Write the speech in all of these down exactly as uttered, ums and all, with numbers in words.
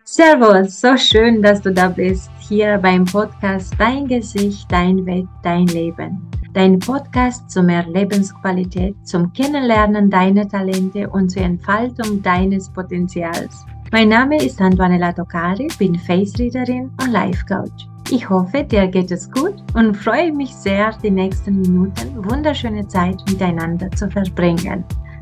Servus, so schön, dass du da bist, hier beim Podcast Dein Gesicht, Dein Weg, Dein Leben. Dein Podcast zu mehr Lebensqualität, zum Kennenlernen deiner Talente und zur Entfaltung deines Potenzials. Mein Name ist Antonella Toccari, bin Face Readerin und Life Coach. Ich hoffe, dir geht es gut und freue mich sehr, die nächsten Minuten wunderschöne Zeit miteinander zu verbringen.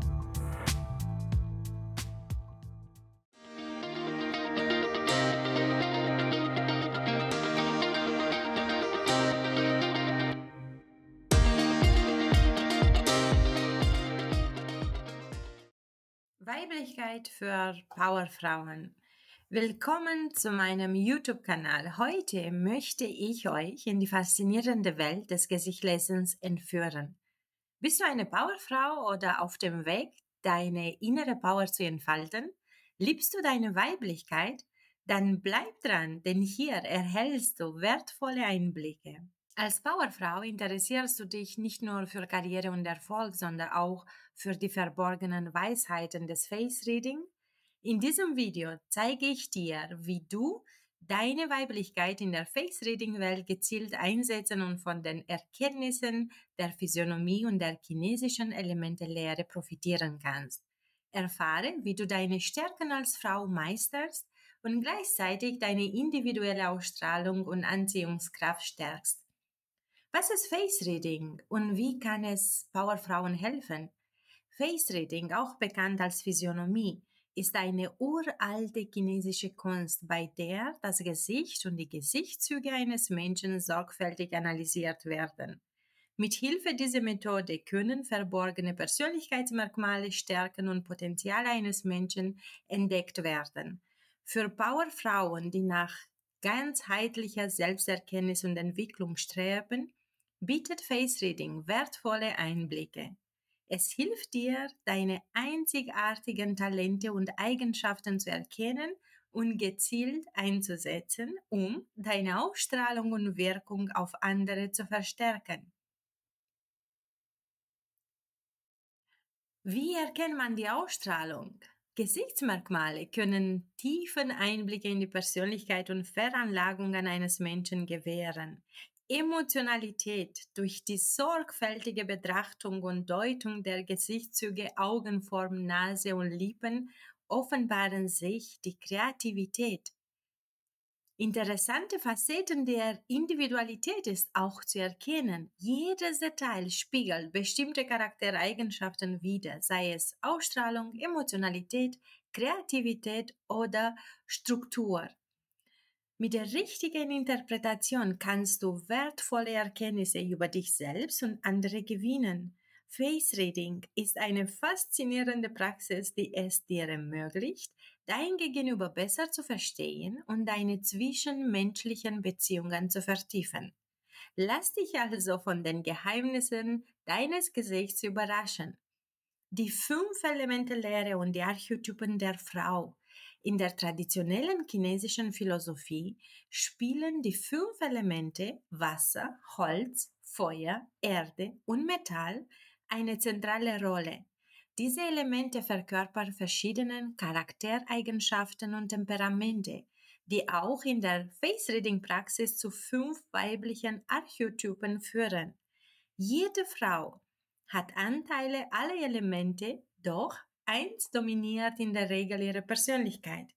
Weiblichkeit für Powerfrauen. Willkommen zu meinem YouTube-Kanal. Heute möchte ich euch in die faszinierende Welt des Gesichtslesens entführen. Bist du eine Powerfrau oder auf dem Weg, deine innere Power zu entfalten? Liebst du deine Weiblichkeit? Dann bleib dran, denn hier erhältst du wertvolle Einblicke. Als Powerfrau interessierst du dich nicht nur für Karriere und Erfolg, sondern auch für die verborgenen Weisheiten des Face Reading. In diesem Video zeige ich dir, wie du deine Weiblichkeit in der Face Reading Welt gezielt einsetzen und von den Erkenntnissen der Physiognomie und der chinesischen Elementelehre profitieren kannst. Erfahre, wie du deine Stärken als Frau meisterst und gleichzeitig deine individuelle Ausstrahlung und Anziehungskraft stärkst. Was ist Face Reading und wie kann es Powerfrauen helfen? Face Reading, auch bekannt als Physiognomie, ist eine uralte chinesische Kunst, bei der das Gesicht und die Gesichtszüge eines Menschen sorgfältig analysiert werden. Mit Hilfe dieser Methode können verborgene Persönlichkeitsmerkmale, Stärken und Potenziale eines Menschen entdeckt werden. Für Powerfrauen, die nach ganzheitlicher Selbsterkenntnis und Entwicklung streben, bietet Face Reading wertvolle Einblicke. Es hilft dir, deine einzigartigen Talente und Eigenschaften zu erkennen und gezielt einzusetzen, um deine Ausstrahlung und Wirkung auf andere zu verstärken. Wie erkennt man die Ausstrahlung? Gesichtsmerkmale können tiefen Einblicke in die Persönlichkeit und Veranlagungen eines Menschen gewähren. Emotionalität durch die sorgfältige Betrachtung und Deutung der Gesichtszüge, Augenform, Nase und Lippen offenbaren sich die Kreativität. Interessante Facetten der Individualität ist auch zu erkennen. Jedes Detail spiegelt bestimmte Charaktereigenschaften wider, sei es Ausstrahlung, Emotionalität, Kreativität oder Struktur. Mit der richtigen Interpretation kannst du wertvolle Erkenntnisse über dich selbst und andere gewinnen. Face Reading ist eine faszinierende Praxis, die es dir ermöglicht, dein Gegenüber besser zu verstehen und deine zwischenmenschlichen Beziehungen zu vertiefen. Lass dich also von den Geheimnissen deines Gesichts überraschen. Die fünf Elemente-Lehre und die Archetypen der Frau. In der traditionellen chinesischen Philosophie spielen die fünf Elemente Wasser, Holz, Feuer, Erde und Metall eine zentrale Rolle. Diese Elemente verkörpern verschiedene Charaktereigenschaften und Temperamente, die auch in der Face-Reading-Praxis zu fünf weiblichen Archetypen führen. Jede Frau hat Anteile aller Elemente, doch eins dominiert in der Regel ihre Persönlichkeit.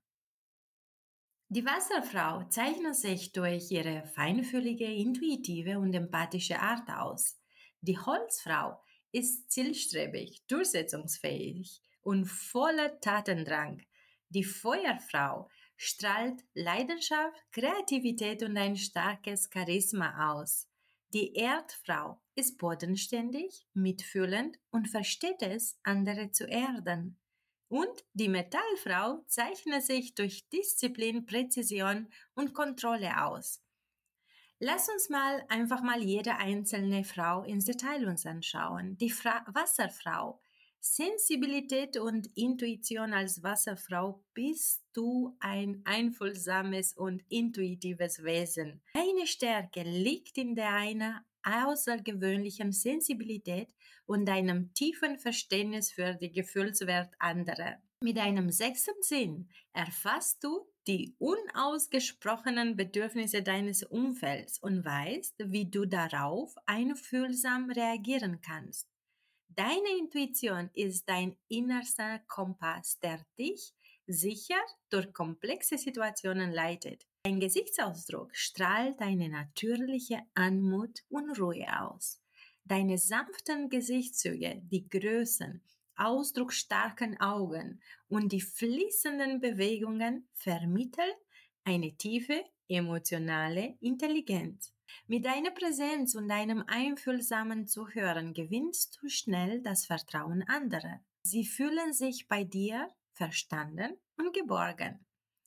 Die Wasserfrau zeichnet sich durch ihre feinfühlige, intuitive und empathische Art aus. Die Holzfrau ist zielstrebig, durchsetzungsfähig und voller Tatendrang. Die Feuerfrau strahlt Leidenschaft, Kreativität und ein starkes Charisma aus. Die Erdfrau ist bodenständig, mitfühlend und versteht es, andere zu erden. Und die Metallfrau zeichnet sich durch Disziplin, Präzision und Kontrolle aus. Lass uns mal einfach mal jede einzelne Frau ins Detail uns anschauen. Die Fra- Wasserfrau. Sensibilität und Intuition als Wasserfrau bist du ein einfühlsames und intuitives Wesen. Deine Stärke liegt in deiner außergewöhnlichen Sensibilität und deinem tiefen Verständnis für die Gefühlswelt anderer. Mit deinem sechsten Sinn erfasst du die unausgesprochenen Bedürfnisse deines Umfelds und weißt, wie du darauf einfühlsam reagieren kannst. Deine Intuition ist dein innerster Kompass, der dich sicher durch komplexe Situationen leitet. Dein Gesichtsausdruck strahlt eine natürliche Anmut und Ruhe aus. Deine sanften Gesichtszüge, die Größen, ausdrucksstarken Augen und die fließenden Bewegungen vermitteln eine tiefe emotionale Intelligenz. Mit deiner Präsenz und deinem einfühlsamen Zuhören gewinnst du schnell das Vertrauen anderer. Sie fühlen sich bei dir verstanden und geborgen.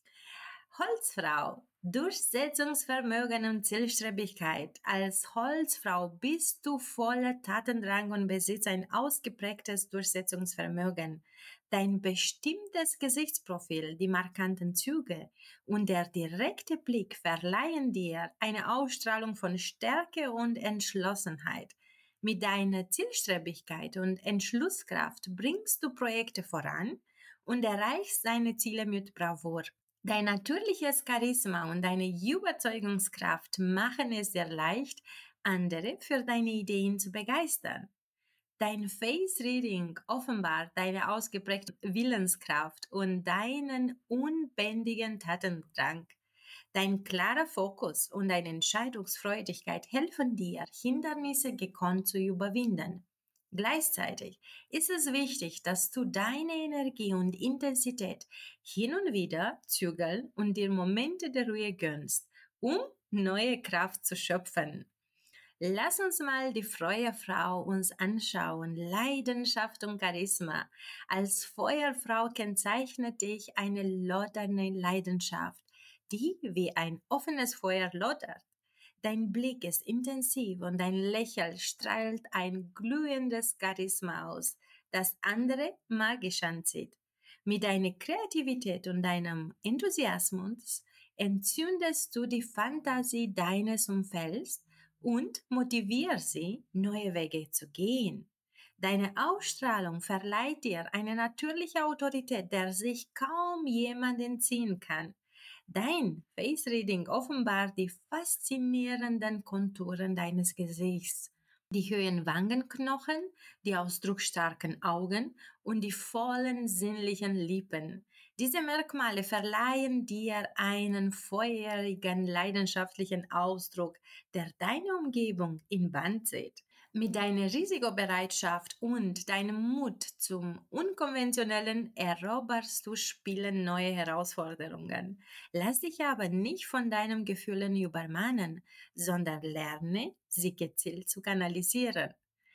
Holzfrau, Durchsetzungsvermögen und Zielstrebigkeit. Als Holzfrau bist du voller Tatendrang und besitzt ein ausgeprägtes Durchsetzungsvermögen. Dein bestimmtes Gesichtsprofil, die markanten Züge und der direkte Blick verleihen dir eine Ausstrahlung von Stärke und Entschlossenheit. Mit deiner Zielstrebigkeit und Entschlusskraft bringst du Projekte voran und erreichst deine Ziele mit Bravour. Dein natürliches Charisma und deine Überzeugungskraft machen es dir leicht, andere für deine Ideen zu begeistern. Dein Face Reading offenbart deine ausgeprägte Willenskraft und deinen unbändigen Tatendrang. Dein klarer Fokus und deine Entscheidungsfreudigkeit helfen dir, Hindernisse gekonnt zu überwinden. Gleichzeitig ist es wichtig, dass du deine Energie und Intensität hin und wieder zügeln und dir Momente der Ruhe gönnst, um neue Kraft zu schöpfen. Lass uns mal die Feuerfrau uns anschauen. Leidenschaft und Charisma. Als Feuerfrau kennzeichnet dich eine loddernde Leidenschaft, die wie ein offenes Feuer loddert. Dein Blick ist intensiv und dein Lächeln strahlt ein glühendes Charisma aus, das andere magisch anzieht. Mit deiner Kreativität und deinem Enthusiasmus entzündest du die Fantasie deines Umfelds und motivierst sie, neue Wege zu gehen. Deine Ausstrahlung verleiht dir eine natürliche Autorität, der sich kaum jemand entziehen kann. Dein Face Reading offenbart die faszinierenden Konturen deines Gesichts, die höheren Wangenknochen, die ausdrucksstarken Augen und die vollen sinnlichen Lippen. Diese Merkmale verleihen dir einen feurigen, leidenschaftlichen Ausdruck, der deine Umgebung in Bann zieht. Mit deiner Risikobereitschaft und deinem Mut zum Unkonventionellen eroberst du spielen neue Herausforderungen. Lass dich aber nicht von deinen Gefühlen übermannen, sondern lerne, sie gezielt zu kanalisieren.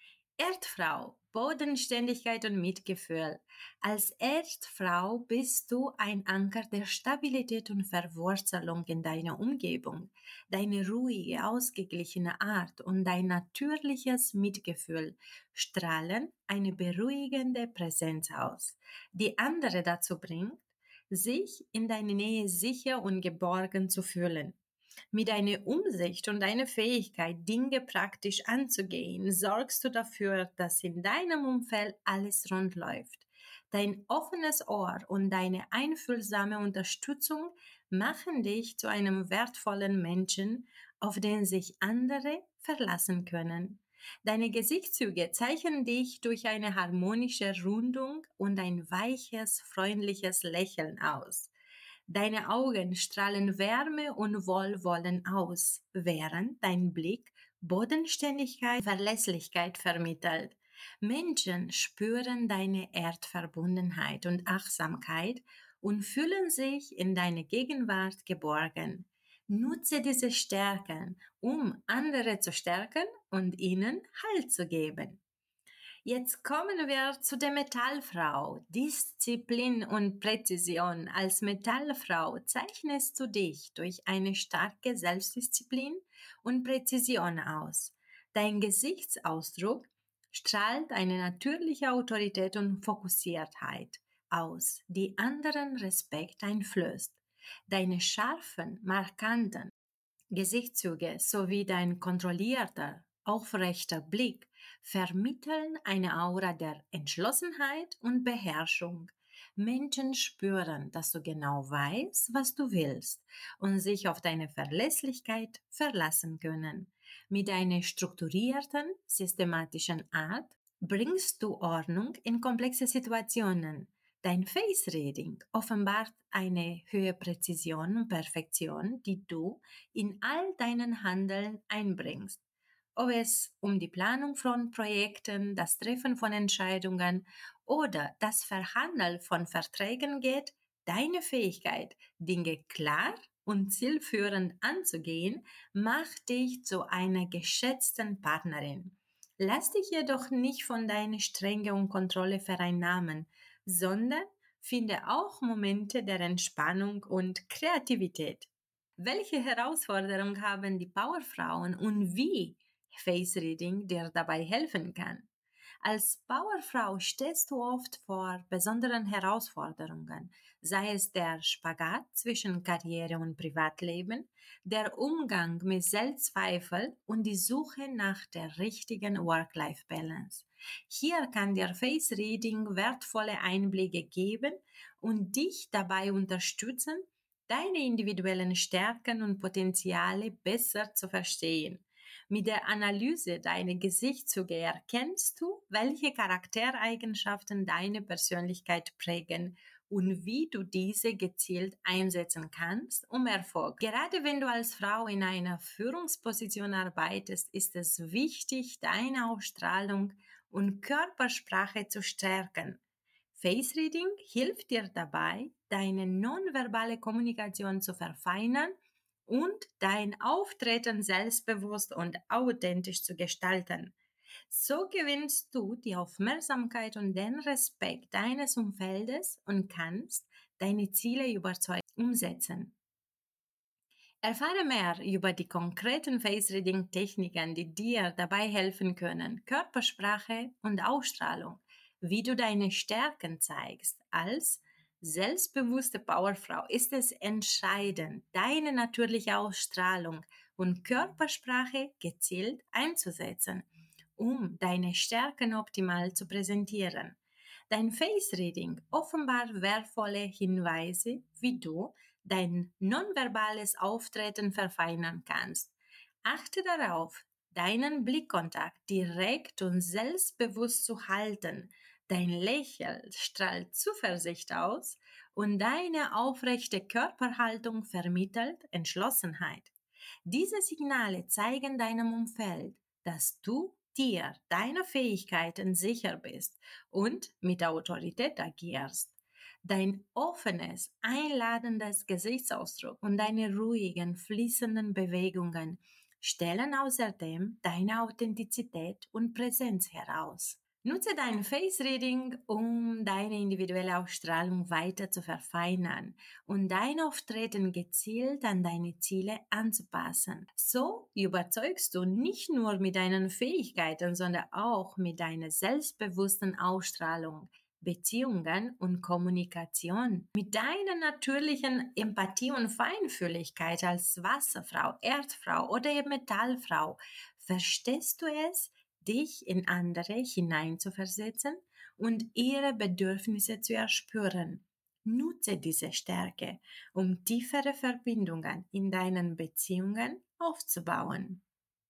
Erdfrau, Bodenständigkeit und Mitgefühl. Als Erdfrau bist du ein Anker der Stabilität und Verwurzelung in deiner Umgebung. Deine ruhige, ausgeglichene Art und dein natürliches Mitgefühl strahlen eine beruhigende Präsenz aus, die andere dazu bringt, sich in deiner Nähe sicher und geborgen zu fühlen. Mit deiner Umsicht und deiner Fähigkeit, Dinge praktisch anzugehen, sorgst du dafür, dass in deinem Umfeld alles rund läuft. Dein offenes Ohr und deine einfühlsame Unterstützung machen dich zu einem wertvollen Menschen, auf den sich andere verlassen können. Deine Gesichtszüge zeichnen dich durch eine harmonische Rundung und ein weiches, freundliches Lächeln aus. Deine Augen strahlen Wärme und Wohlwollen aus, während dein Blick Bodenständigkeit und Verlässlichkeit vermittelt. Menschen spüren deine Erdverbundenheit und Achtsamkeit und fühlen sich in deiner Gegenwart geborgen. Nutze diese Stärken, um andere zu stärken und ihnen Halt zu geben. Jetzt kommen wir zu der Metallfrau. Disziplin und Präzision. Als Metallfrau zeichnest du dich durch eine starke Selbstdisziplin und Präzision aus. Dein Gesichtsausdruck strahlt eine natürliche Autorität und Fokussiertheit aus, die anderen Respekt einflößt. Deine scharfen, markanten Gesichtszüge sowie dein kontrollierter, aufrechter Blick vermitteln eine Aura der Entschlossenheit und Beherrschung. Menschen spüren, dass du genau weißt, was du willst und sich auf deine Verlässlichkeit verlassen können. Mit einer strukturierten, systematischen Art bringst du Ordnung in komplexe Situationen. Dein Face Reading offenbart eine höhere Präzision und Perfektion, die du in all deinen Handeln einbringst. Ob es um die Planung von Projekten, das Treffen von Entscheidungen oder das Verhandeln von Verträgen geht, deine Fähigkeit, Dinge klar und zielführend anzugehen, macht dich zu einer geschätzten Partnerin. Lass dich jedoch nicht von deiner Strenge und Kontrolle vereinnahmen, sondern finde auch Momente der Entspannung und Kreativität. Welche Herausforderungen haben die Powerfrauen und wie Face Reading dir dabei helfen kann? Als Powerfrau stehst du oft vor besonderen Herausforderungen, sei es der Spagat zwischen Karriere und Privatleben, der Umgang mit Selbstzweifel und die Suche nach der richtigen Work-Life-Balance. Hier kann dir Face Reading wertvolle Einblicke geben und dich dabei unterstützen, deine individuellen Stärken und Potenziale besser zu verstehen. Mit der Analyse deiner Gesichtszüge erkennst du, welche Charaktereigenschaften deine Persönlichkeit prägen und wie du diese gezielt einsetzen kannst, um Erfolg. Gerade wenn du als Frau in einer Führungsposition arbeitest, ist es wichtig, deine Ausstrahlung und Körpersprache zu stärken. Face Reading hilft dir dabei, deine nonverbale Kommunikation zu verfeinern und dein Auftreten selbstbewusst und authentisch zu gestalten. So gewinnst du die Aufmerksamkeit und den Respekt deines Umfeldes und kannst deine Ziele überzeugt umsetzen. Erfahre mehr über die konkreten Face-Reading-Techniken, die dir dabei helfen können, Körpersprache und Ausstrahlung, wie du deine Stärken zeigst. Als selbstbewusste Powerfrau ist es entscheidend, deine natürliche Ausstrahlung und Körpersprache gezielt einzusetzen, um deine Stärken optimal zu präsentieren. Dein Face Reading offenbart wertvolle Hinweise, wie du dein nonverbales Auftreten verfeinern kannst. Achte darauf, deinen Blickkontakt direkt und selbstbewusst zu halten. Dein Lächeln strahlt Zuversicht aus und deine aufrechte Körperhaltung vermittelt Entschlossenheit. Diese Signale zeigen deinem Umfeld, dass du dir deiner Fähigkeiten sicher bist und mit Autorität agierst. Dein offenes, einladendes Gesichtsausdruck und deine ruhigen, fließenden Bewegungen stellen außerdem deine Authentizität und Präsenz heraus. Nutze dein Face Reading, um deine individuelle Ausstrahlung weiter zu verfeinern und dein Auftreten gezielt an deine Ziele anzupassen. So überzeugst du nicht nur mit deinen Fähigkeiten, sondern auch mit deiner selbstbewussten Ausstrahlung, Beziehungen und Kommunikation. Mit deiner natürlichen Empathie und Feinfühligkeit als Wasserfrau, Erdfrau oder Metallfrau verstehst du es, dich in andere hineinzuversetzen und ihre Bedürfnisse zu erspüren. Nutze diese Stärke, um tiefere Verbindungen in deinen Beziehungen aufzubauen.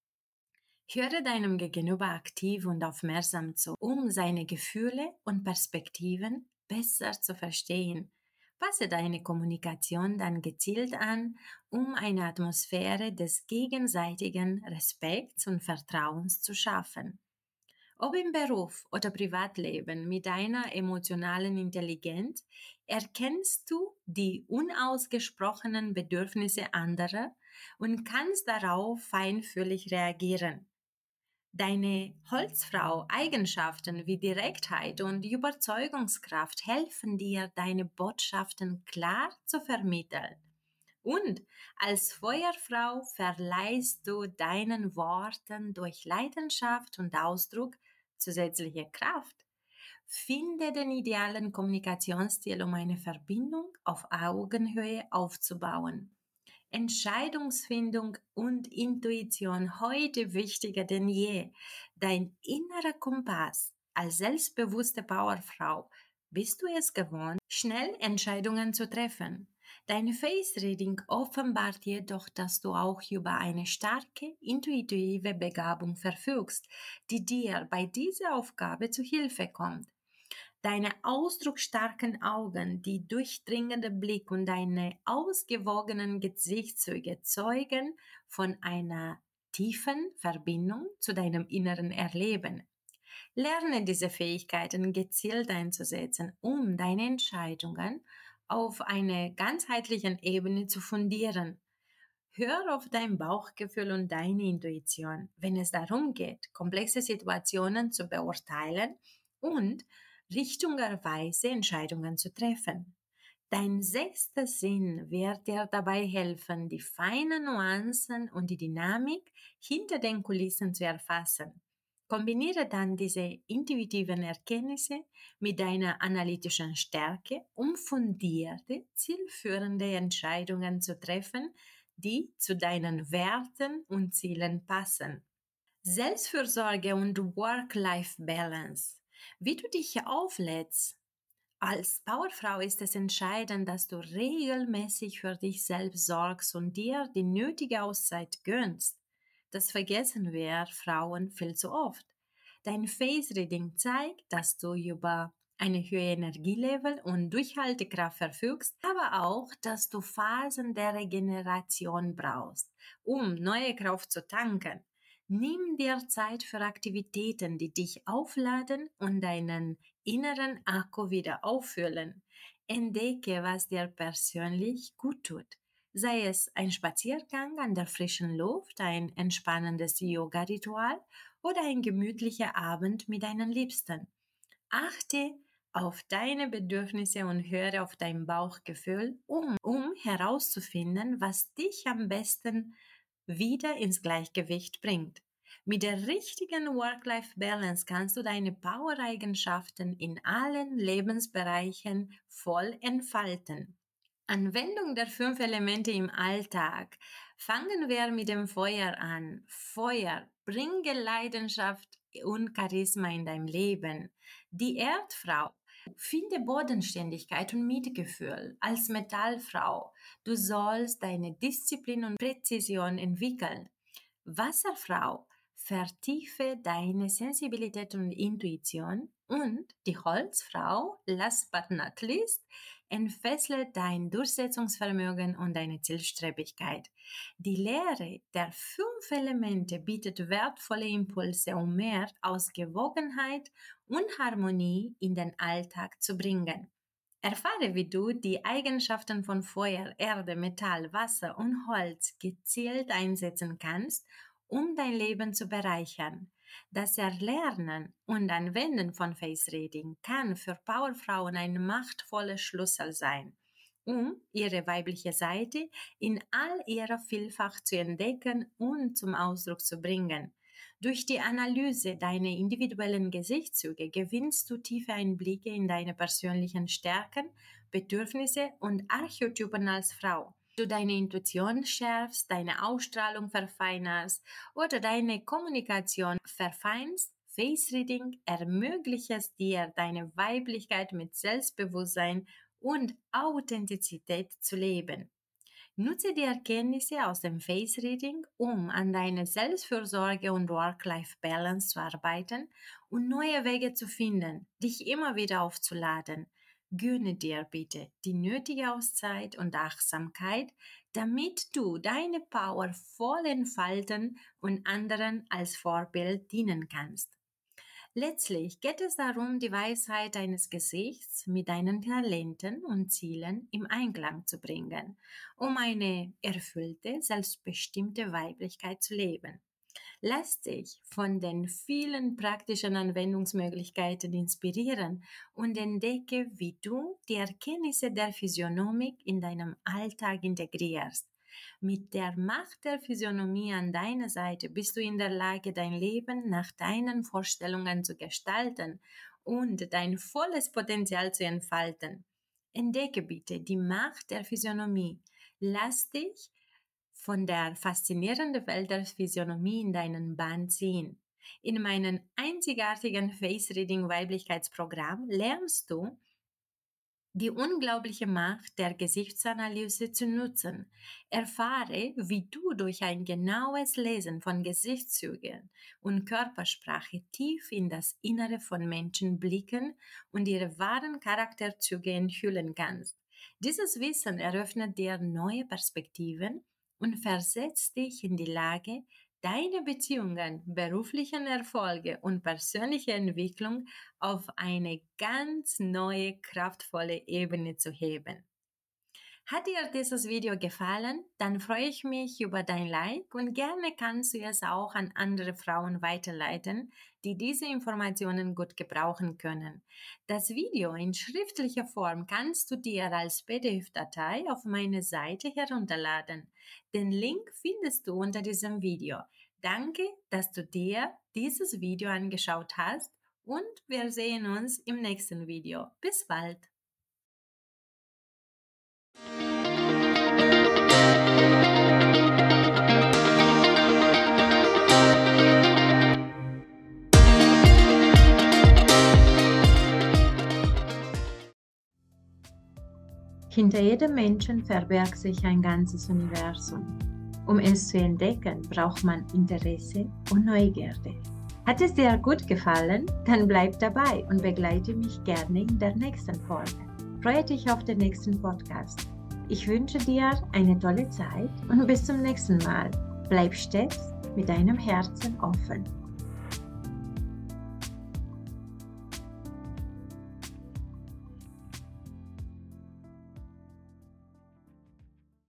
Höre deinem Gegenüber aktiv und aufmerksam zu, um seine Gefühle und Perspektiven besser zu verstehen. Passe deine Kommunikation dann gezielt an, um eine Atmosphäre des gegenseitigen Respekts und Vertrauens zu schaffen. Ob im Beruf oder Privatleben mit deiner emotionalen Intelligenz erkennst du die unausgesprochenen Bedürfnisse anderer und kannst darauf feinfühlig reagieren. Deine Holzfrau-Eigenschaften wie Direktheit und Überzeugungskraft helfen dir, deine Botschaften klar zu vermitteln. Und als Feuerfrau verleihst du deinen Worten durch Leidenschaft und Ausdruck zusätzliche Kraft. Finde den idealen Kommunikationsstil, um eine Verbindung auf Augenhöhe aufzubauen. Entscheidungsfindung und Intuition heute wichtiger denn je. Dein innerer Kompass als selbstbewusste Powerfrau Bist du es gewohnt, schnell Entscheidungen zu treffen? Dein Face Reading offenbart jedoch, dass du auch über eine starke, intuitive Begabung verfügst, die dir bei dieser Aufgabe zu Hilfe kommt. Deine ausdrucksstarken Augen, die durchdringende Blick und deine ausgewogenen Gesichtszüge zeugen von einer tiefen Verbindung zu deinem inneren Erleben. Lerne diese Fähigkeiten gezielt einzusetzen, um deine Entscheidungen auf einer ganzheitlichen Ebene zu fundieren. Hör auf dein Bauchgefühl und deine Intuition, wenn es darum geht, komplexe Situationen zu beurteilen und richtungerweise Entscheidungen zu treffen. Dein sechster Sinn wird dir dabei helfen, die feinen Nuancen und die Dynamik hinter den Kulissen zu erfassen. Kombiniere dann diese intuitiven Erkenntnisse mit deiner analytischen Stärke, um fundierte, zielführende Entscheidungen zu treffen, die zu deinen Werten und Zielen passen. Selbstfürsorge und Work-Life-Balance. Wie du dich auflädst. Als Powerfrau ist es entscheidend, dass du regelmäßig für dich selbst sorgst und dir die nötige Auszeit gönnst. Das vergessen wir Frauen viel zu oft. Dein Face Reading zeigt, dass du über eine hohe Energielevel und Durchhaltekraft verfügst, aber auch, dass du Phasen der Regeneration brauchst, um neue Kraft zu tanken. Nimm dir Zeit für Aktivitäten, die dich aufladen und deinen inneren Akku wieder auffüllen. Entdecke, was dir persönlich gut tut. Sei es ein Spaziergang an der frischen Luft, ein entspannendes Yoga-Ritual oder ein gemütlicher Abend mit deinen Liebsten. Achte auf deine Bedürfnisse und höre auf dein Bauchgefühl, um, um herauszufinden, was dich am besten wieder ins Gleichgewicht bringt. Mit der richtigen Work-Life-Balance kannst du deine Power-Eigenschaften in allen Lebensbereichen voll entfalten. Anwendung der fünf Elemente im Alltag. Fangen wir mit dem Feuer an. Feuer, bringe Leidenschaft und Charisma in dein Leben. Die Erdfrau, finde Bodenständigkeit und Mitgefühl. Als Metallfrau, du sollst deine Disziplin und Präzision entwickeln. Wasserfrau, vertiefe deine Sensibilität und Intuition. Und die Holzfrau, last but not least, entfessle dein Durchsetzungsvermögen und deine Zielstrebigkeit. Die Lehre der fünf Elemente bietet wertvolle Impulse, um mehr Ausgewogenheit und Harmonie in den Alltag zu bringen. Erfahre, wie du die Eigenschaften von Feuer, Erde, Metall, Wasser und Holz gezielt einsetzen kannst, um dein Leben zu bereichern. Das Erlernen und Anwenden von Face Reading kann für Powerfrauen ein machtvoller Schlüssel sein, um ihre weibliche Seite in all ihrer Vielfalt zu entdecken und zum Ausdruck zu bringen. Durch die Analyse deiner individuellen Gesichtszüge gewinnst du tiefe Einblicke in deine persönlichen Stärken, Bedürfnisse und Archetypen als Frau. Du deine Intuition schärfst, deine Ausstrahlung verfeinerst oder deine Kommunikation verfeinst, Face Reading ermöglicht es dir, deine Weiblichkeit mit Selbstbewusstsein und Authentizität zu leben. Nutze die Erkenntnisse aus dem Face Reading, um an deiner Selbstfürsorge und Work-Life-Balance zu arbeiten und neue Wege zu finden, dich immer wieder aufzuladen. Gönne dir bitte die nötige Auszeit und Achtsamkeit, damit du deine Power voll entfalten und anderen als Vorbild dienen kannst. Letztlich geht es darum, die Weisheit deines Gesichts mit deinen Talenten und Zielen im Einklang zu bringen, um eine erfüllte, selbstbestimmte Weiblichkeit zu leben. Lass dich von den vielen praktischen Anwendungsmöglichkeiten inspirieren und entdecke, wie du die Erkenntnisse der Physiognomik in deinem Alltag integrierst. Mit der Macht der Physiognomie an deiner Seite bist du in der Lage, dein Leben nach deinen Vorstellungen zu gestalten und dein volles Potenzial zu entfalten. Entdecke bitte die Macht der Physiognomie. Lass dich von der faszinierenden Welt der Physiognomie in deinen Bann ziehen. In meinem einzigartigen Face Reading Weiblichkeitsprogramm lernst du, die unglaubliche Macht der Gesichtsanalyse zu nutzen. Erfahre, wie du durch ein genaues Lesen von Gesichtszügen und Körpersprache tief in das Innere von Menschen blicken und ihre wahren Charakterzüge enthüllen kannst. Dieses Wissen eröffnet dir neue Perspektiven und versetzt dich in die Lage, deine Beziehungen, beruflichen Erfolge und persönliche Entwicklung auf eine ganz neue, kraftvolle Ebene zu heben. Hat dir dieses Video gefallen? Dann freue ich mich über dein Like und gerne kannst du es auch an andere Frauen weiterleiten, die diese Informationen gut gebrauchen können. Das Video in schriftlicher Form kannst du dir als P D F-Datei auf meine Seite herunterladen. Den Link findest du unter diesem Video. Danke, dass du dir dieses Video angeschaut hast und wir sehen uns im nächsten Video. Bis bald! Hinter jedem Menschen verbirgt sich ein ganzes Universum. Um es zu entdecken, braucht man Interesse und Neugierde. Hat es dir gut gefallen? Dann bleib dabei und begleite mich gerne in der nächsten Folge. Freue dich auf den nächsten Podcast. Ich wünsche dir eine tolle Zeit und bis zum nächsten Mal. Bleib stets mit deinem Herzen offen.